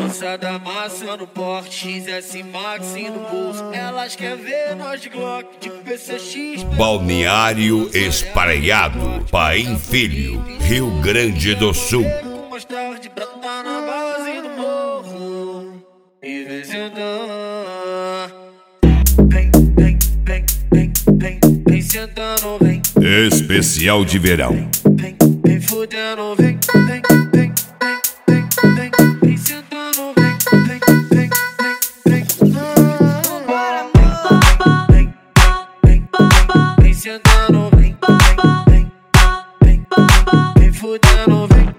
Moçada amassando porte, XS Max no bolso. Elas querem ver nós de Glock, de PCX. Balneário Espraiado, Paim Filho, Rio Grande do Sul. Mais tarde pra tá na base do morro. E vem sentando. Vem sentando, vem. Especial de verão. Vem fudendo, vem sentando, vem sentando, vem fudendo, vem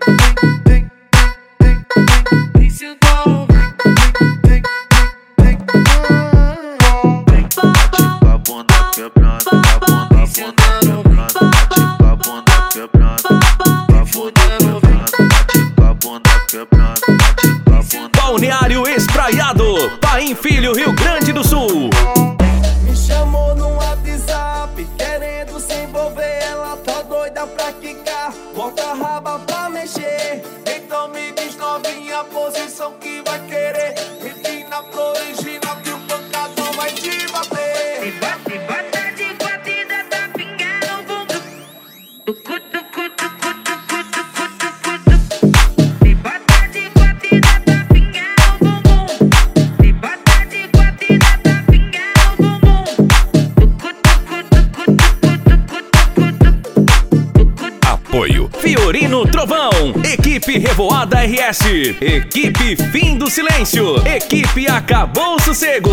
sentando, A bunda quebrando, a bunda quebrando, a bunda quebrando, a bunda quebrando, a bunda quebrando, a bunda. Balneário Espraiado, Paim Filho, Rio Grande do Sul. Me chamou no WhatsApp, querendo se envolver. Ela tá doida pra quicar, bota a raba pra mexer. Então me diz novinha a posição que vai querer. Empina pro original que o pancadão vai te bater. E bota de quatro e dá tapinha no bumbum. Tucu, tucu, tucu, tucu, tucu, tucu, tucu. E bota de quatro e dá tapinha no bumbum. E bota de quatro e dá tapinha no bumbum. Tucu, tucu, tucu, tucu, tucu, tucu, tucu. Apoio Fiorino Trovão, Equipe Revoada RS, Equipe Fim do Silêncio, Equipe Acabou o Sossego.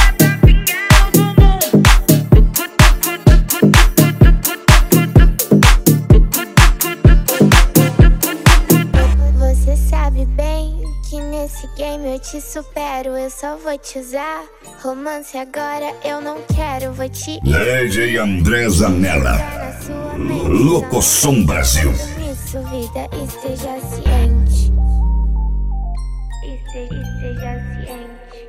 Você sabe bem que nesse game eu te supero. Eu só vou te usar. Romance agora eu não quero, vou te DJ André Zanella, na sua mente. Locosom Brasil. Isso, vida, esteja ciente. Esteja ciente.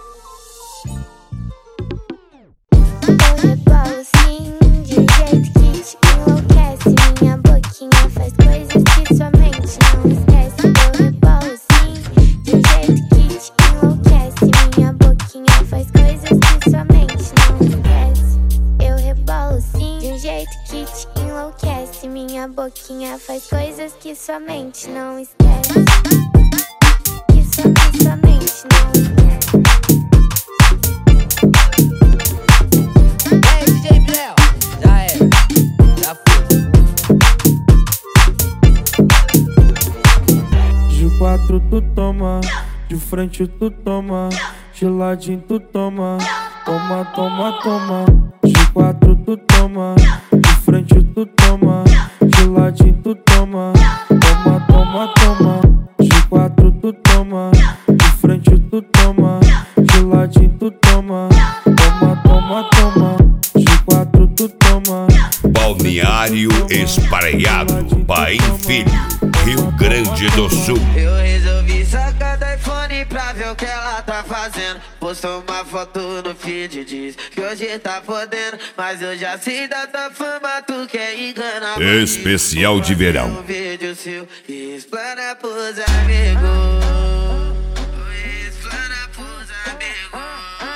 Eu rebolo sim, de um jeito que te enlouquece. Minha boquinha faz coisas que sua mente não esquece. Eu rebolo sim, de um jeito que te enlouquece. Minha boquinha faz coisas que sua mente não esquece. Eu rebolo sim, de um jeito que te enlouquece. Minha boquinha faz coisas que sua mente não esquece. Que sua mente não esquece. Ei, DJ Bléu, já era, já foi. De quatro tu toma, de frente tu toma, de ladinho tu toma, toma, toma, toma. De quatro tu toma, de frente tu toma, de ladinho tu toma, toma, toma, toma. De quatro tu toma, de frente tu toma, de ladinho tu toma, toma, toma, toma. De quatro tu toma. Balneário Espraiado, Paim Filho, Rio Grande do Sul. Eu resolvi sacar do iPhone pra ver o que ela tá fazendo. Postou uma foto no feed, diz que hoje tá podendo. Mas eu já sei da tua fama, tu quer enganar. Especial de verão. Um vídeo seu e explana pros amigos. Explana pros amigos.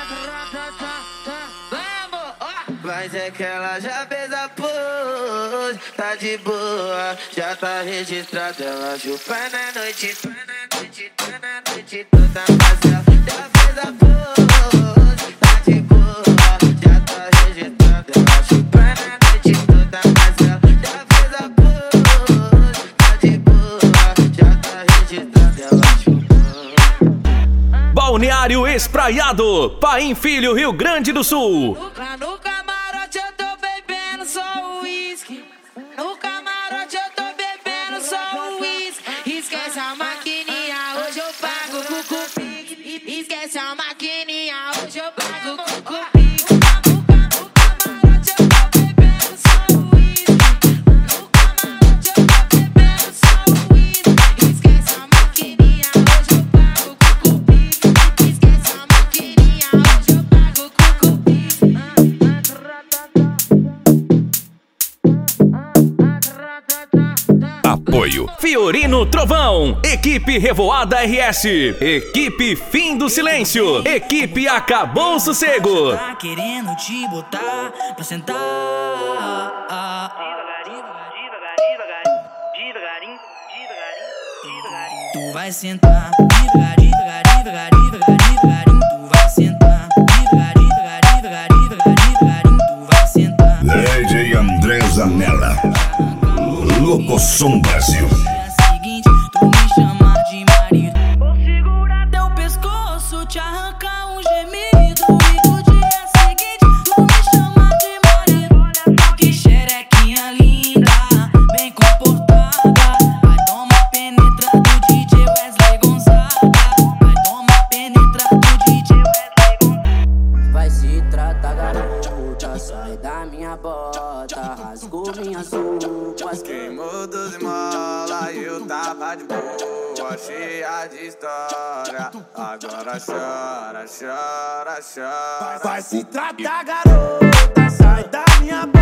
Mas é que ela já fez a pose, tá de boa, já tá registrada. Ela chupa na noite, na noite toda, mas ela já fez a pose, tá de boa, já tá registrada. Ela chupa na noite toda, mas ela já fez a pose, tá de boa, já tá registrada. Ela chupa. Balneário Espraiado, Paim Filho, Rio Grande do Sul. Lá no camarote eu tô bebendo só uísque. No camarote eu tô bebendo só uísque. Esquece a maquininha, hoje eu pago com cupique. Esquece a maquininha, hoje eu pago com cupique. No camarote eu tô bebendo só uísque. No camarote eu tô bebendo só uísque. Esquece a maquininha, hoje eu pago com cupique. Esquece a maquininha, hoje eu pago com cupique. Apoio Fiorino Trovão, equipe Revoada RS, equipe Fim do Silêncio, equipe Acabou o Sossego. Tá querendo te botar pra sentar. Tu vai sentar, devagarinho, devagarinho. Tu vai sentar, devagarinho, devagarinho. Tu vai sentar. DJ André Zanella, Locosom Brasil. É seguinte, tu me chama de marido. Vou segurar teu pescoço, te arrancar um gemido. E no dia seguinte, tu me chama de marido. Que xerequinha linda, bem comportada. Vai tomar penetra do DJ Wesley Gonzaga. Vai tomar penetra do DJ Wesley Gonzaga. Vai se tratar, garota, sai da minha bota, rasgou minhas roupas. Queimou 12 mola e eu tava de boa, cheia de história. Agora chora, chora, chora. Vai se tratar, garota, sai da minha boca.